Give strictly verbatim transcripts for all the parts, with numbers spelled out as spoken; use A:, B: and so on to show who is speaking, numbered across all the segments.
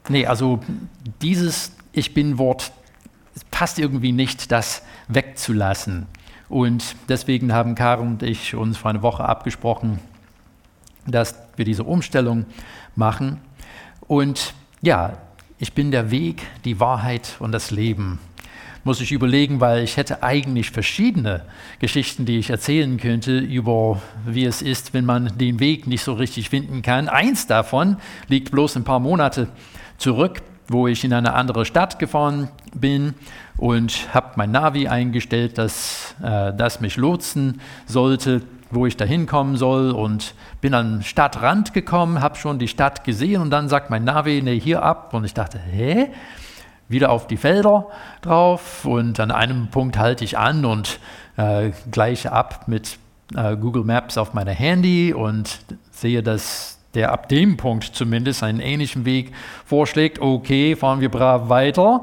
A: nee, also dieses Ich Bin-Wort passt irgendwie nicht, das wegzulassen. Und deswegen haben Karen und ich uns vor einer Woche abgesprochen, dass wir diese Umstellung machen. Und ja, ich bin der Weg, die Wahrheit und das Leben. Muss ich überlegen, weil ich hätte eigentlich verschiedene Geschichten, die ich erzählen könnte, über wie es ist, wenn man den Weg nicht so richtig finden kann. Eins davon liegt bloß ein paar Monate zurück, wo ich in eine andere Stadt gefahren bin und habe mein Navi eingestellt, dass äh, das mich lotsen sollte, wo ich da hinkommen soll, und bin an den Stadtrand gekommen, habe schon die Stadt gesehen und dann sagt mein Navi, nee, hier ab. Und ich dachte, hä? Wieder auf die Felder drauf, und an einem Punkt halte ich an und äh, gleiche ab mit äh, Google Maps auf meinem Handy und sehe, dass der ab dem Punkt zumindest einen ähnlichen Weg vorschlägt. Okay, fahren wir brav weiter.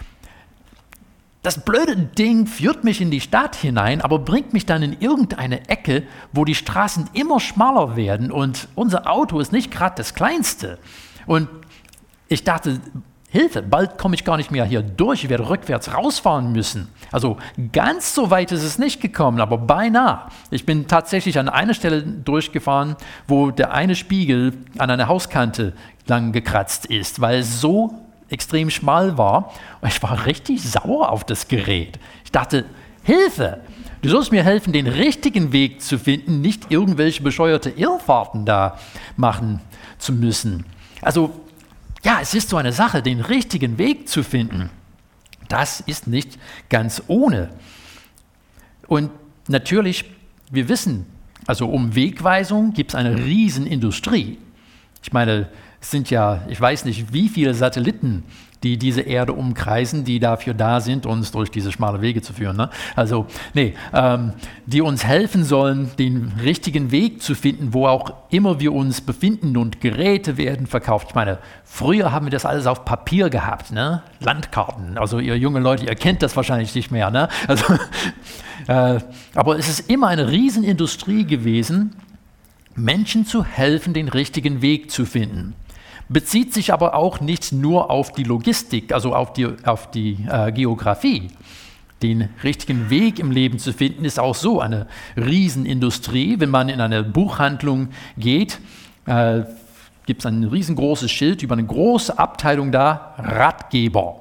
A: Das blöde Ding führt mich in die Stadt hinein, aber bringt mich dann in irgendeine Ecke, wo die Straßen immer schmaler werden und unser Auto ist nicht gerade das kleinste. Und ich dachte, Hilfe, bald komme ich gar nicht mehr hier durch, ich werde rückwärts rausfahren müssen. Also ganz so weit ist es nicht gekommen, aber beinahe. Ich bin tatsächlich an einer Stelle durchgefahren, wo der eine Spiegel an einer Hauskante lang gekratzt ist, weil es so extrem schmal war. Und ich war richtig sauer auf das Gerät. Ich dachte, Hilfe, du sollst mir helfen, den richtigen Weg zu finden, nicht irgendwelche bescheuerte Irrfahrten da machen zu müssen. Also ja, es ist so eine Sache, den richtigen Weg zu finden. Das ist nicht ganz ohne. Und natürlich, wir wissen, also um Wegweisung gibt es eine Riesenindustrie. Ich meine, es sind ja, ich weiß nicht, wie viele Satelliten, die diese Erde umkreisen, die dafür da sind, uns durch diese schmale Wege zu führen. Ne? Also, nee, ähm, die uns helfen sollen, den richtigen Weg zu finden, wo auch immer wir uns befinden, und Geräte werden verkauft. Ich meine, früher haben wir das alles auf Papier gehabt, ne? Landkarten. Also ihr junge Leute, ihr kennt das wahrscheinlich nicht mehr. Ne? Also, äh, aber es ist immer eine Riesenindustrie gewesen, Menschen zu helfen, den richtigen Weg zu finden. Bezieht sich aber auch nicht nur auf die Logistik, also auf die, auf die äh, Geografie. Den richtigen Weg im Leben zu finden, ist auch so eine Riesenindustrie. Wenn man in eine Buchhandlung geht, äh, gibt es ein riesengroßes Schild über eine große Abteilung da, Ratgeber.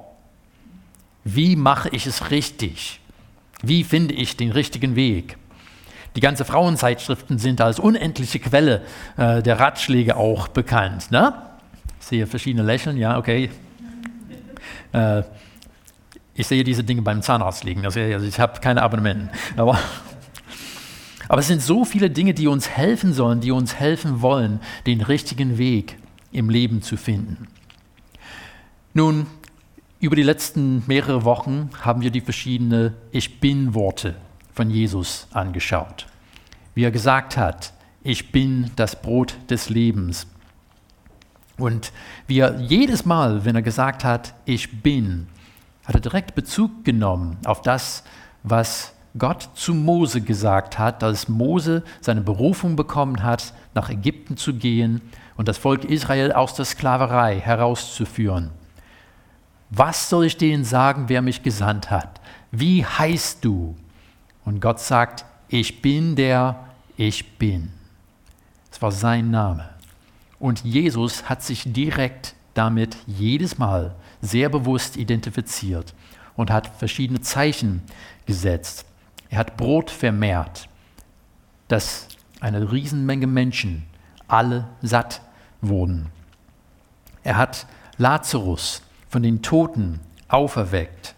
A: Wie mache ich es richtig? Wie finde ich den richtigen Weg? Die ganzen Frauenzeitschriften sind als unendliche Quelle äh, der Ratschläge auch bekannt, ne? Ich sehe verschiedene Lächeln, ja, okay. Äh, ich sehe diese Dinge beim Zahnarzt liegen, also ich habe keine Abonnementen. Aber, aber es sind so viele Dinge, die uns helfen sollen, die uns helfen wollen, den richtigen Weg im Leben zu finden. Nun, über die letzten mehrere Wochen haben wir die verschiedenen Ich-Bin-Worte von Jesus angeschaut. Wie er gesagt hat, ich bin das Brot des Lebens. Und wie er jedes Mal, wenn er gesagt hat, ich bin, hat er direkt Bezug genommen auf das, was Gott zu Mose gesagt hat, als Mose seine Berufung bekommen hat, nach Ägypten zu gehen und das Volk Israel aus der Sklaverei herauszuführen. Was soll ich denen sagen, wer mich gesandt hat? Wie heißt du? Und Gott sagt, ich bin der Ich Bin. Das war sein Name. Und Jesus hat sich direkt damit jedes Mal sehr bewusst identifiziert und hat verschiedene Zeichen gesetzt. Er hat Brot vermehrt, dass eine Riesenmenge Menschen alle satt wurden. Er hat Lazarus von den Toten auferweckt.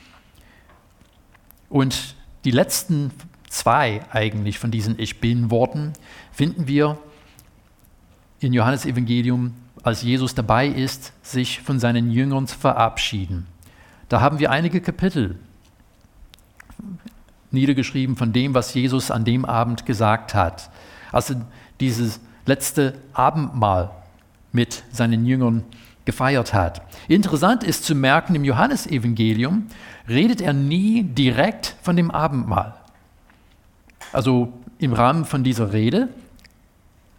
A: Und die letzten zwei eigentlich von diesen Ich-Bin-Worten finden wir in Johannes Evangelium, als Jesus dabei ist, sich von seinen Jüngern zu verabschieden. Da haben wir einige Kapitel niedergeschrieben von dem, was Jesus an dem Abend gesagt hat. Also dieses letzte Abendmahl mit seinen Jüngern gefeiert hat. Interessant ist zu merken, im Johannesevangelium redet er nie direkt von dem Abendmahl. Also im Rahmen von dieser Rede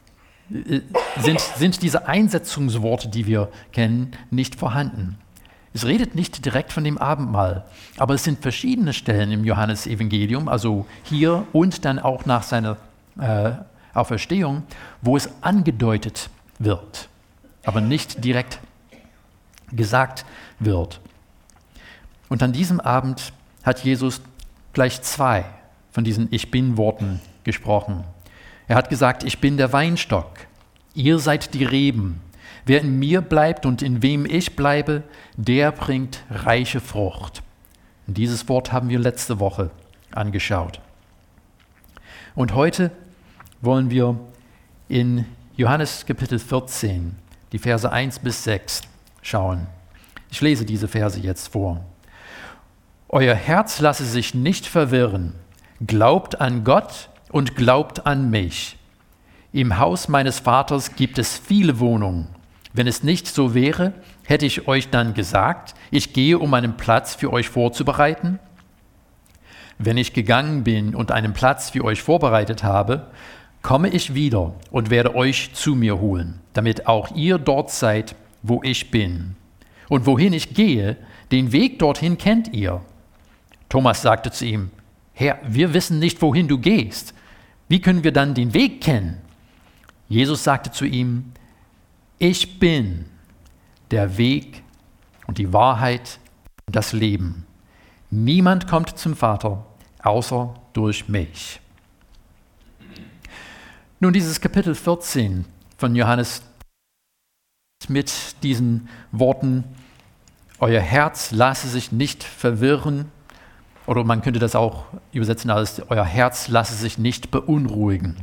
A: sind, sind diese Einsetzungsworte, die wir kennen, nicht vorhanden. Es redet nicht direkt von dem Abendmahl, aber es sind verschiedene Stellen im Johannesevangelium, also hier und dann auch nach seiner äh, Auferstehung, wo es angedeutet wird, aber nicht direkt gesagt wird. Und an diesem Abend hat Jesus gleich zwei von diesen Ich-Bin-Worten gesprochen. Er hat gesagt, ich bin der Weinstock, ihr seid die Reben. Wer in mir bleibt und in wem ich bleibe, der bringt reiche Frucht. Und dieses Wort haben wir letzte Woche angeschaut. Und heute wollen wir in Johannes Kapitel vierzehn, die Verse eins bis sechs, schauen. Ich lese diese Verse jetzt vor. Euer Herz lasse sich nicht verwirren. Glaubt an Gott und glaubt an mich. Im Haus meines Vaters gibt es viele Wohnungen. Wenn es nicht so wäre, hätte ich euch dann gesagt, ich gehe, um einen Platz für euch vorzubereiten? Wenn ich gegangen bin und einen Platz für euch vorbereitet habe, komme ich wieder und werde euch zu mir holen, damit auch ihr dort seid, wo ich bin. Und wohin ich gehe, den Weg dorthin kennt ihr. Thomas sagte zu ihm, Herr, wir wissen nicht, wohin du gehst. Wie können wir dann den Weg kennen? Jesus sagte zu ihm, ich bin der Weg und die Wahrheit und das Leben. Niemand kommt zum Vater, außer durch mich. Nun, dieses Kapitel vierzehn von Johannes mit diesen Worten, euer Herz lasse sich nicht verwirren, oder man könnte das auch übersetzen als, euer Herz lasse sich nicht beunruhigen.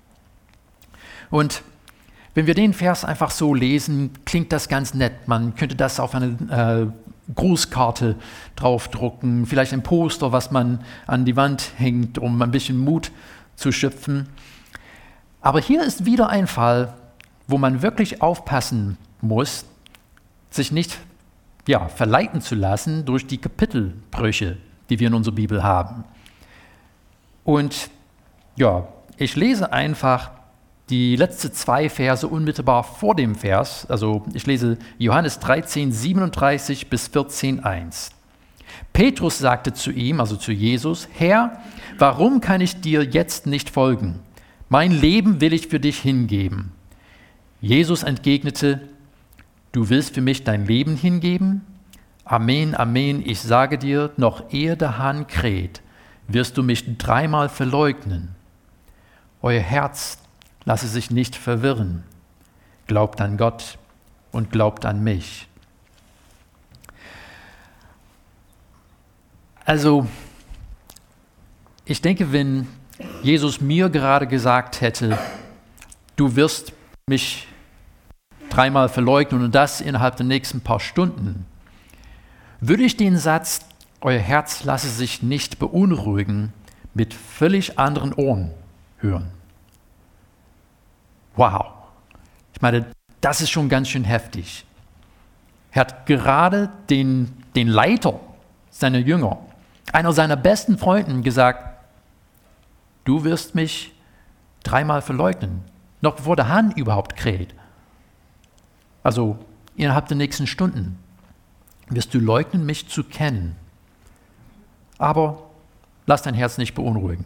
A: Und wenn wir den Vers einfach so lesen, klingt das ganz nett. Man könnte das auf eine äh, Grußkarte draufdrucken, vielleicht ein Poster, was man an die Wand hängt, um ein bisschen Mut zu schöpfen. Aber hier ist wieder ein Fall, wo man wirklich aufpassen muss, sich nicht ja, verleiten zu lassen durch die Kapitelbrüche, die wir in unserer Bibel haben. Und ja, ich lese einfach die letzten zwei Verse unmittelbar vor dem Vers, also ich lese Johannes dreizehn, siebenunddreißig bis vierzehn, eins. Petrus sagte zu ihm, also zu Jesus, Herr, warum kann ich dir jetzt nicht folgen? Mein Leben will ich für dich hingeben. Jesus entgegnete, du willst für mich dein Leben hingeben? Amen, Amen, ich sage dir, noch ehe der Hahn kräht, wirst du mich dreimal verleugnen. Euer Herz lasse sich nicht verwirren. Glaubt an Gott und glaubt an mich. Also, ich denke, wenn Jesus mir gerade gesagt hätte, du wirst mich dreimal verleugnen und das innerhalb der nächsten paar Stunden, würde ich den Satz, euer Herz lasse sich nicht beunruhigen, mit völlig anderen Ohren hören. Wow, ich meine, das ist schon ganz schön heftig. Er hat gerade den, den Leiter seiner Jünger, einer seiner besten Freunden, gesagt, du wirst mich dreimal verleugnen, noch bevor der Hahn überhaupt kräht. Also innerhalb der nächsten Stunden wirst du leugnen, mich zu kennen. Aber lass dein Herz nicht beunruhigen.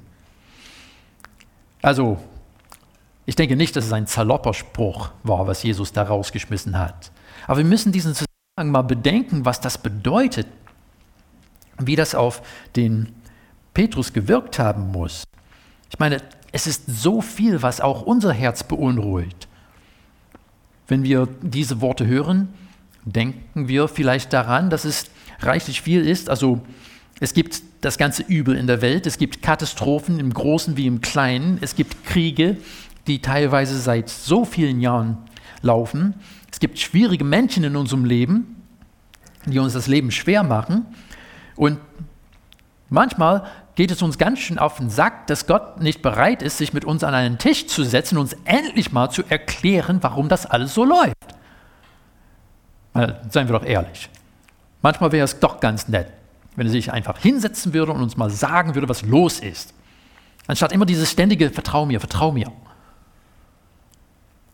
A: Also, ich denke nicht, dass es ein salopper Spruch war, was Jesus da rausgeschmissen hat. Aber wir müssen diesen Zusammenhang mal bedenken, was das bedeutet, wie das auf den Petrus gewirkt haben muss. Ich meine, es ist so viel, was auch unser Herz beunruhigt. Wenn wir diese Worte hören, denken wir vielleicht daran, dass es reichlich viel ist. Also es gibt das ganze Übel in der Welt, es gibt Katastrophen im Großen wie im Kleinen, es gibt Kriege, die teilweise seit so vielen Jahren laufen. Es gibt schwierige Menschen in unserem Leben, die uns das Leben schwer machen. Und manchmal geht es uns ganz schön auf den Sack, dass Gott nicht bereit ist, sich mit uns an einen Tisch zu setzen und uns endlich mal zu erklären, warum das alles so läuft. Mal, seien wir doch ehrlich. Manchmal wäre es doch ganz nett, wenn er sich einfach hinsetzen würde und uns mal sagen würde, was los ist. Anstatt immer dieses ständige Vertrau mir, vertrau mir.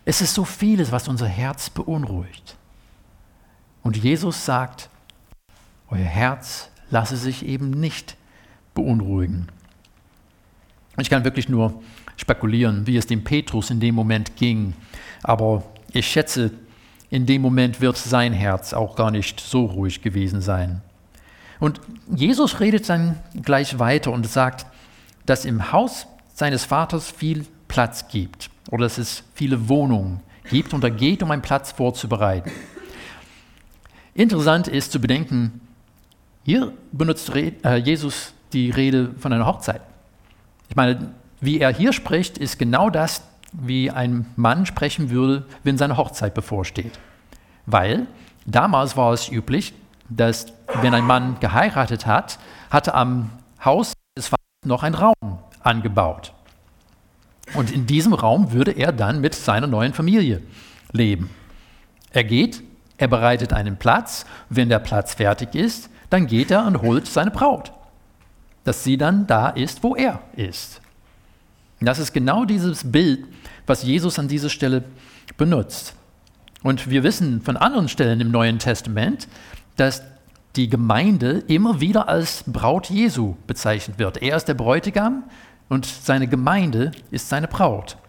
A: Es ist so vieles, was unser Herz beunruhigt. Und Jesus sagt, euer Herz lasse sich eben nicht beunruhigen. Ich kann wirklich nur spekulieren, wie es dem Petrus in dem Moment ging. Aber ich schätze, in dem Moment wird sein Herz auch gar nicht so ruhig gewesen sein. Und Jesus redet dann gleich weiter und sagt, dass im Haus seines Vaters viel Platz gibt oder dass es viele Wohnungen gibt und er geht, um einen Platz vorzubereiten. Interessant ist zu bedenken, hier benutzt Jesus die Rede von einer Hochzeit. Ich meine, wie er hier spricht, ist genau das, wie ein Mann sprechen würde, wenn seine Hochzeit bevorsteht. Weil damals war es üblich, dass wenn ein Mann geheiratet hat, hatte am Haus des Vaters noch ein Raum angebaut. Und in diesem Raum würde er dann mit seiner neuen Familie leben. Er geht, er bereitet einen Platz. Wenn der Platz fertig ist, dann geht er und holt seine Braut, dass sie dann da ist, wo er ist. Und das ist genau dieses Bild, was Jesus an dieser Stelle benutzt. Und wir wissen von anderen Stellen im Neuen Testament, dass die Gemeinde immer wieder als Braut Jesu bezeichnet wird. Er ist der Bräutigam und seine Gemeinde ist seine Braut.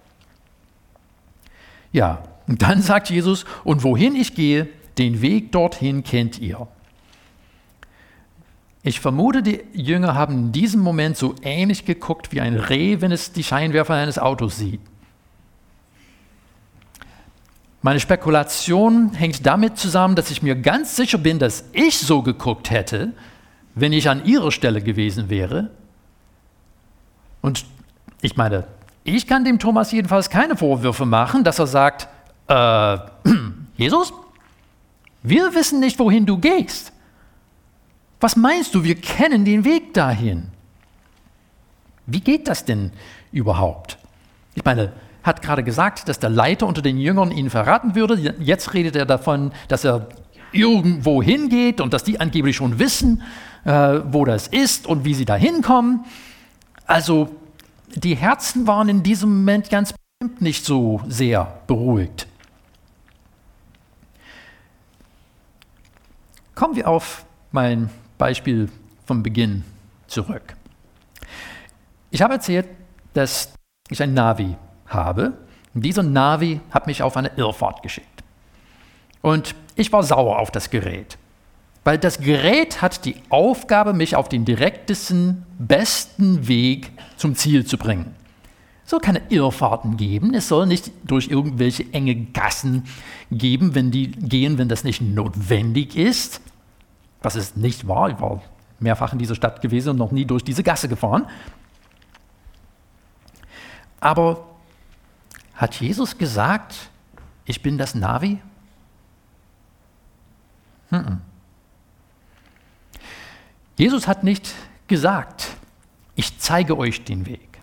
A: Ja, und dann sagt Jesus, und wohin ich gehe, den Weg dorthin kennt ihr. Ich vermute, die Jünger haben in diesem Moment so ähnlich geguckt wie ein Reh, wenn es die Scheinwerfer eines Autos sieht. Meine Spekulation hängt damit zusammen, dass ich mir ganz sicher bin, dass ich so geguckt hätte, wenn ich an ihrer Stelle gewesen wäre. Und ich meine, ich kann dem Thomas jedenfalls keine Vorwürfe machen, dass er sagt, äh, Jesus, wir wissen nicht, wohin du gehst. Was meinst du, wir kennen den Weg dahin? Wie geht das denn überhaupt? Ich meine, hat gerade gesagt, dass der Leiter unter den Jüngern ihn verraten würde. Jetzt redet er davon, dass er irgendwo hingeht und dass die angeblich schon wissen, äh, wo das ist und wie sie da hinkommen. Also die Herzen waren in diesem Moment ganz bestimmt nicht so sehr beruhigt. Kommen wir auf mein Beispiel vom Beginn zurück. Ich habe erzählt, dass ich ein Navi habe. Und dieser Navi hat mich auf eine Irrfahrt geschickt. Und ich war sauer auf das Gerät, weil das Gerät hat die Aufgabe, mich auf den direktesten, besten Weg zum Ziel zu bringen. Es soll keine Irrfahrten geben, es soll nicht durch irgendwelche enge Gassen geben, wenn die gehen, wenn das nicht notwendig ist. Was es nicht war, ich war mehrfach in dieser Stadt gewesen und noch nie durch diese Gasse gefahren. Aber hat Jesus gesagt, ich bin das Navi? Hm. Jesus hat nicht gesagt, ich zeige euch den Weg.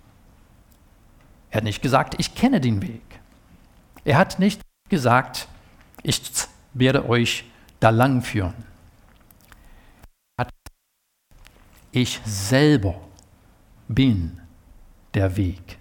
A: Er hat nicht gesagt, ich kenne den Weg. Er hat nicht gesagt, ich werde euch da lang führen. Er hat gesagt, ich selber bin der Weg.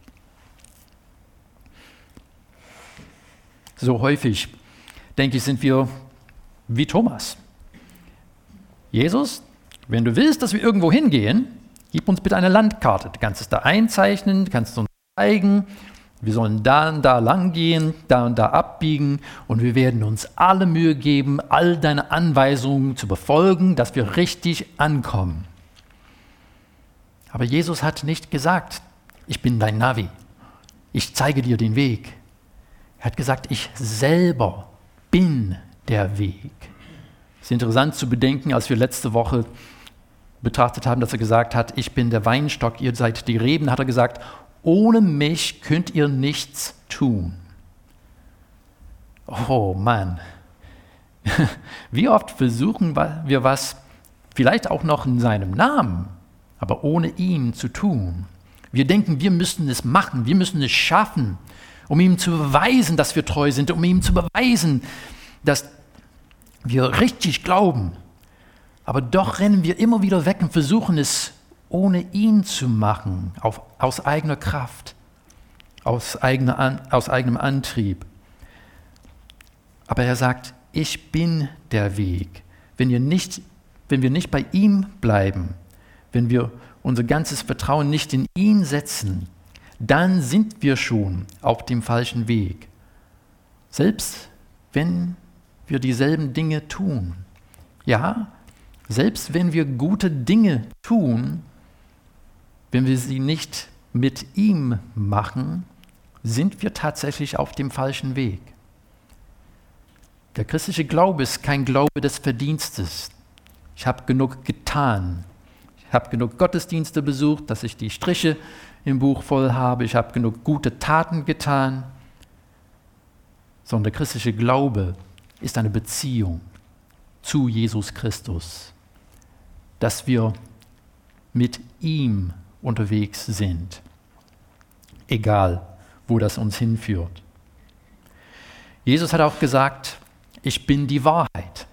A: So häufig, denke ich, sind wir wie Thomas. Jesus, wenn du willst, dass wir irgendwo hingehen, gib uns bitte eine Landkarte. Du kannst es da einzeichnen, du kannst es uns zeigen. Wir sollen da und da lang gehen, da und da abbiegen und wir werden uns alle Mühe geben, all deine Anweisungen zu befolgen, dass wir richtig ankommen. Aber Jesus hat nicht gesagt, ich bin dein Navi, ich zeige dir den Weg. Er hat gesagt, ich selber bin der Weg. Es ist interessant zu bedenken, als wir letzte Woche betrachtet haben, dass er gesagt hat, ich bin der Weinstock, ihr seid die Reben, hat er gesagt, ohne mich könnt ihr nichts tun. Oh Mann, wie oft versuchen wir was, vielleicht auch noch in seinem Namen, aber ohne ihn zu tun. Wir denken, wir müssen es machen, wir müssen es schaffen, um ihm zu beweisen, dass wir treu sind, um ihm zu beweisen, dass wir richtig glauben. Aber doch rennen wir immer wieder weg und versuchen es ohne ihn zu machen, auf, aus eigener Kraft. aus, eigener, aus eigenem Antrieb. Aber er sagt, ich bin der Weg. Wenn wir nicht, wenn wir nicht bei ihm bleiben, wenn wir unser ganzes Vertrauen nicht in ihn setzen, dann sind wir schon auf dem falschen Weg. Selbst wenn wir dieselben Dinge tun. Ja, selbst wenn wir gute Dinge tun, wenn wir sie nicht mit ihm machen, sind wir tatsächlich auf dem falschen Weg. Der christliche Glaube ist kein Glaube des Verdienstes. Ich habe genug getan. Ich habe genug Gottesdienste besucht, dass ich die Striche im Buch voll habe. Ich habe genug gute Taten getan. Sondern der christliche Glaube ist eine Beziehung zu Jesus Christus, dass wir mit ihm unterwegs sind, egal wo das uns hinführt. Jesus hat auch gesagt, ich bin die Wahrheit.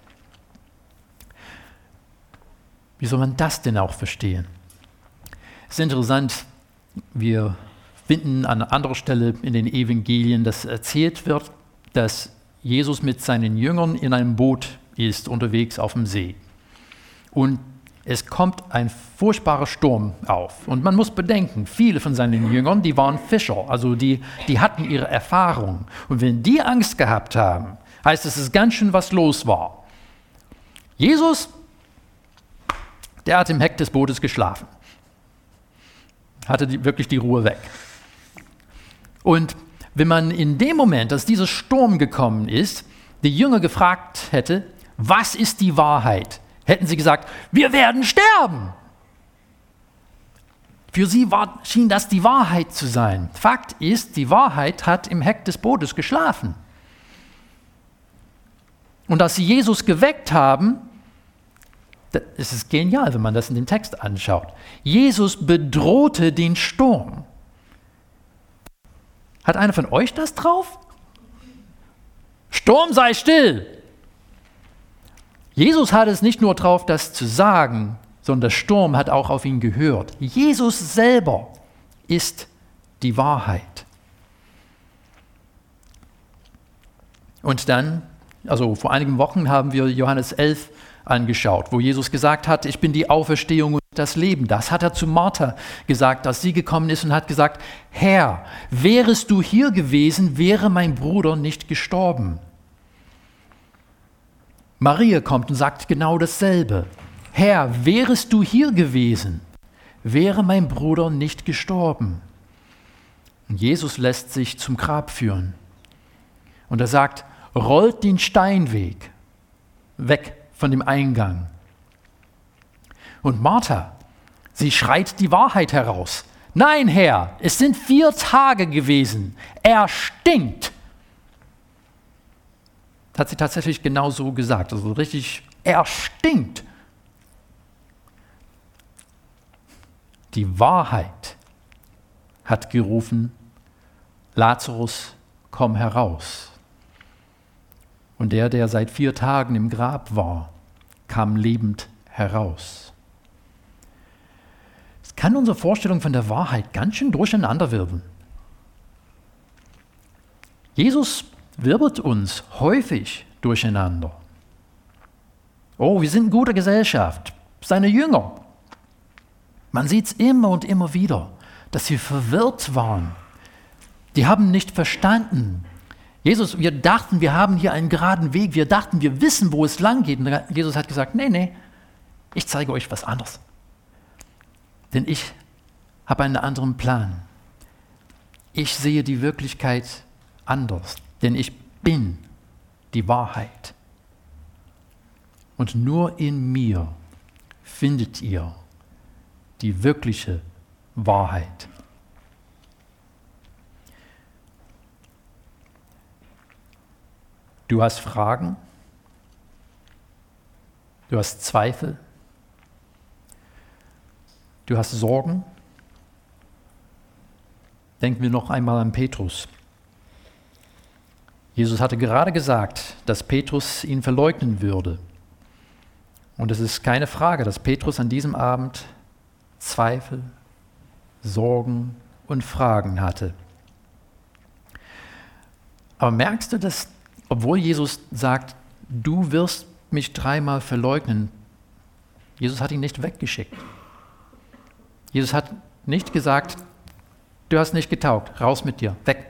A: Wie soll man das denn auch verstehen? Es ist interessant, wir finden an anderer Stelle in den Evangelien, dass erzählt wird, dass Jesus mit seinen Jüngern in einem Boot ist, unterwegs auf dem See. Und es kommt ein furchtbarer Sturm auf. Und man muss bedenken, viele von seinen Jüngern, die waren Fischer, also die, die hatten ihre Erfahrung. Und wenn die Angst gehabt haben, heißt es, es ist ganz schön was los war. Jesus, der hat im Heck des Bootes geschlafen. Hatte die, wirklich die Ruhe weg. Und wenn man in dem Moment, als dieser Sturm gekommen ist, die Jünger gefragt hätte, was ist die Wahrheit? Hätten sie gesagt, wir werden sterben. Für sie war, schien das die Wahrheit zu sein. Fakt ist, die Wahrheit hat im Heck des Bootes geschlafen. Und als sie Jesus geweckt haben, das ist genial, wenn man das in dem Text anschaut. Jesus bedrohte den Sturm. Hat einer von euch das drauf? Sturm, sei still! Jesus hat es nicht nur drauf, das zu sagen, sondern der Sturm hat auch auf ihn gehört. Jesus selber ist die Wahrheit. Und dann, also vor einigen Wochen haben wir Johannes elf angeschaut, wo Jesus gesagt hat, ich bin die Auferstehung und das Leben. Das hat er zu Martha gesagt, als sie gekommen ist und hat gesagt, Herr, wärest du hier gewesen, wäre mein Bruder nicht gestorben. Maria kommt und sagt genau dasselbe. Herr, wärest du hier gewesen, wäre mein Bruder nicht gestorben. Und Jesus lässt sich zum Grab führen. Und er sagt, rollt den Steinweg weg von dem Eingang. Und Martha, sie schreit die Wahrheit heraus. Nein, Herr, es sind vier Tage gewesen. Er stinkt. Hat sie tatsächlich genau so gesagt. Also richtig, er stinkt. Die Wahrheit hat gerufen, Lazarus, komm heraus. Und der, der seit vier Tagen im Grab war, kam lebend heraus. Es kann unsere Vorstellung von der Wahrheit ganz schön durcheinanderwirbeln. Jesus wirbelt uns häufig durcheinander. Oh, wir sind in guter Gesellschaft, seine Jünger. Man sieht es immer und immer wieder, dass sie verwirrt waren. Die haben nicht verstanden. Jesus, wir dachten, wir haben hier einen geraden Weg. Wir dachten, wir wissen, wo es lang geht. Und Jesus hat gesagt, nee, nee, ich zeige euch was anderes. Denn ich habe einen anderen Plan. Ich sehe die Wirklichkeit anders. Denn ich bin die Wahrheit. Und nur in mir findet ihr die wirkliche Wahrheit. Du hast Fragen, du hast Zweifel, du hast Sorgen. Denken wir noch einmal an Petrus. Jesus hatte gerade gesagt, dass Petrus ihn verleugnen würde. Und es ist keine Frage, dass Petrus an diesem Abend Zweifel, Sorgen und Fragen hatte. Aber merkst du, dass, obwohl Jesus sagt, du wirst mich dreimal verleugnen, Jesus hat ihn nicht weggeschickt. Jesus hat nicht gesagt, du hast nicht getaugt, raus mit dir, weg.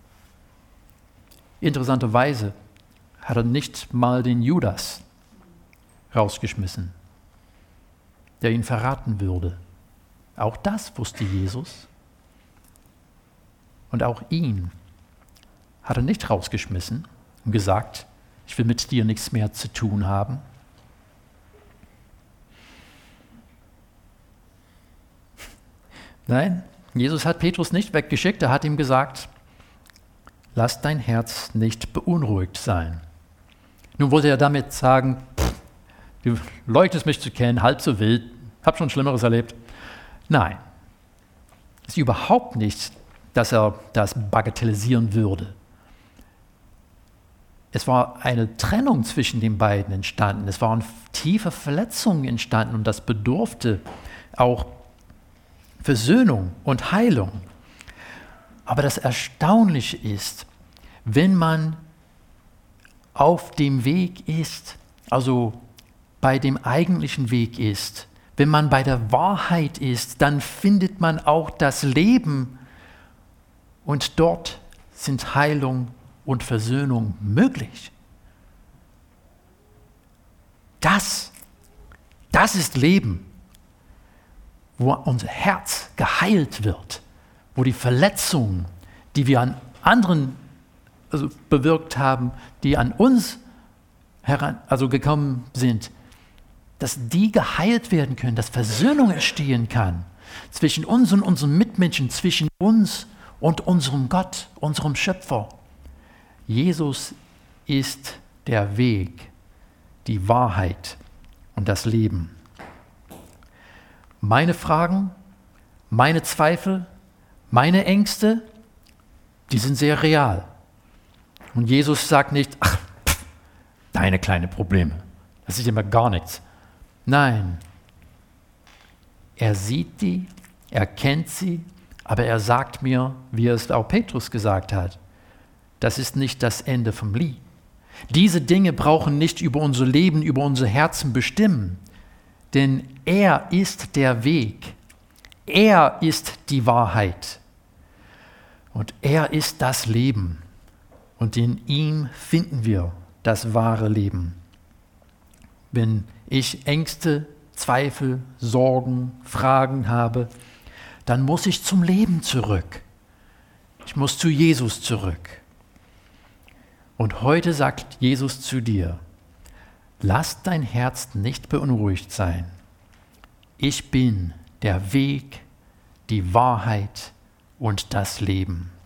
A: Interessanterweise hat er nicht mal den Judas rausgeschmissen, der ihn verraten würde. Auch das wusste Jesus. Und auch ihn hat er nicht rausgeschmissen und gesagt, ich will mit dir nichts mehr zu tun haben. Nein, Jesus hat Petrus nicht weggeschickt, er hat ihm gesagt, lass dein Herz nicht beunruhigt sein. Nun wollte er damit sagen, pff, du leugnest mich zu kennen, halb so wild, hab schon Schlimmeres erlebt. Nein, es ist überhaupt nicht, dass er das bagatellisieren würde. Es war eine Trennung zwischen den beiden entstanden, es waren tiefe Verletzungen entstanden und das bedurfte auch Versöhnung und Heilung. Aber das Erstaunliche ist, wenn man auf dem Weg ist, also bei dem eigentlichen Weg ist, wenn man bei der Wahrheit ist, dann findet man auch das Leben und dort sind Heilung und Versöhnung möglich. Das, das ist Leben, wo unser Herz geheilt wird, wo die Verletzungen, die wir an anderen also bewirkt haben, die an uns heran, also gekommen sind, dass die geheilt werden können, dass Versöhnung entstehen kann zwischen uns und unseren Mitmenschen, zwischen uns und unserem Gott, unserem Schöpfer. Jesus ist der Weg, die Wahrheit und das Leben. Meine Fragen, meine Zweifel, meine Ängste, die sind sehr real. Und Jesus sagt nicht, ach, pff, deine kleinen Probleme, das ist immer gar nichts. Nein, er sieht die, er kennt sie, aber er sagt mir, wie er es auch Petrus gesagt hat, das ist nicht das Ende vom Lied. Diese Dinge brauchen nicht über unser Leben, über unser Herzen bestimmen, denn er ist der Weg, er ist die Wahrheit und er ist das Leben und in ihm finden wir das wahre Leben. Wenn ich Ängste, Zweifel, Sorgen, Fragen habe, dann muss ich zum Leben zurück. Ich muss zu Jesus zurück. Und heute sagt Jesus zu dir, lass dein Herz nicht beunruhigt sein. Ich bin der Weg, die Wahrheit und das Leben.